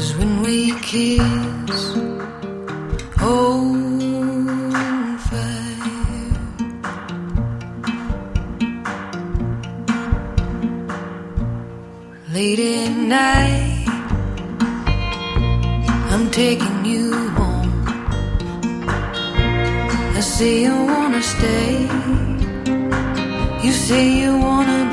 when we kiss, on fire. Late at night, I'm taking you home. I say you wanna stay, you say you wanna